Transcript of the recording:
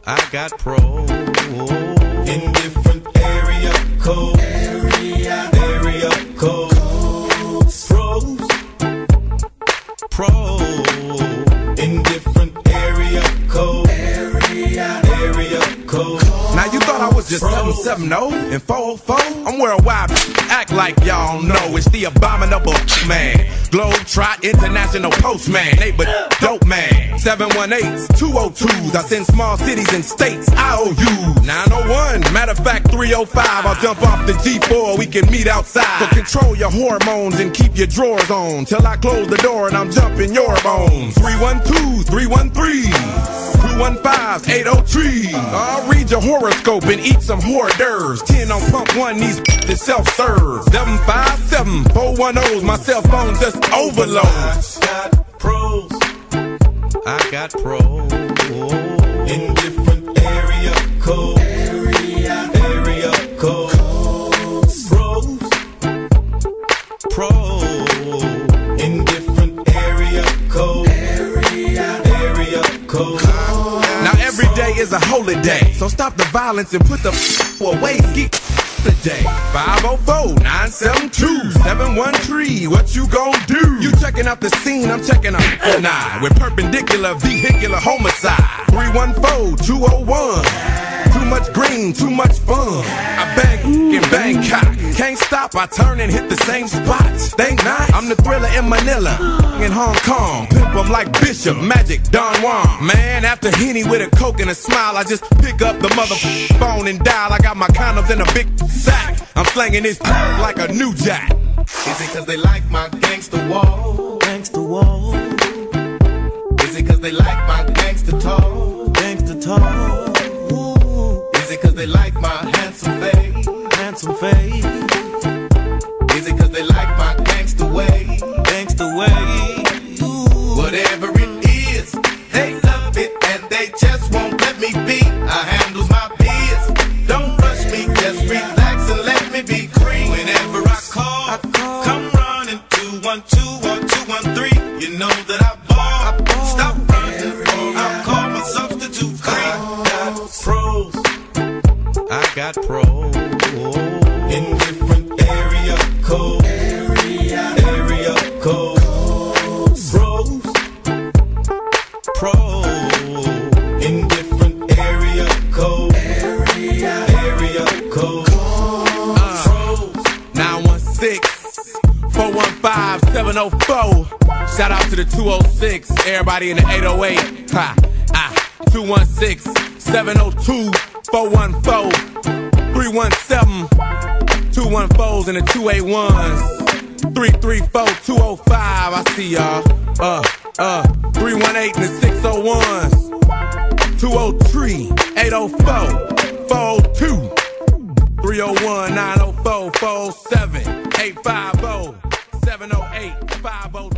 I got pros in different area codes. Area codes. Pros in different area codes. Area codes. Now you thought I was just 770 and 404? I'm worldwide, act like y'all know. It's the abominable man, Globetrot International Postman, neighbor dope man. 718s, 202s, I send small cities and states IOUs. 901, matter of fact 305, I'll jump off the G4, we can meet outside. So control your hormones and keep your drawers on till I close the door and I'm jumping your bones. 312s, 313s, 215s, 803. I'll read your horoscope and eat some hors d'oeuvres. 10 on pump one, these is self-serve. 757, 410s, my cell phone just overloads. I got pros. I got pros in different area codes. Area codes. Pros in different area codes. Area codes. Now every day is a holy day, so stop the violence and put the away. Ski today. 504-972-713. What you gon' do? You checking out the scene, I'm checking out the nine. With perpendicular vehicular homicide. 314-201. Too much green, too much fun. I bang in Bangkok. Can't stop, I turn and hit the same spot. Think not, I'm the thriller in Manila. In Hong Kong, pimp 'em like Bishop, Magic, Don Juan. Man, after Henny with a coke and a smile, I just pick up the phone and dial. I got my condoms in a big sack. I'm slanging this like a new jack. Is it cause they like my gangster wall? Gangster wall. Is it cause they like my gangster talk? Gangster talk. Is it cause they like my handsome face? Handsome face. Is it cause they like my gangster way? Gangster way. Whatever it is, they love it and they just won't let me be. I handles my biz. Don't rush me, just relax and let me be free. Whenever I call, come running 212 or 213. You know that I ball. Stop running, I'll call my substitute free. I got pros in different area codes. Area codes. Pros in different area codes. Area codes. 916-415-704. Shout out to the 206, everybody in the 808. 216-702-414, 317-214s and the 281s, 334-205. I see y'all. 318 and the 601s, 203-804-402, 301-904-47, 850-708-502.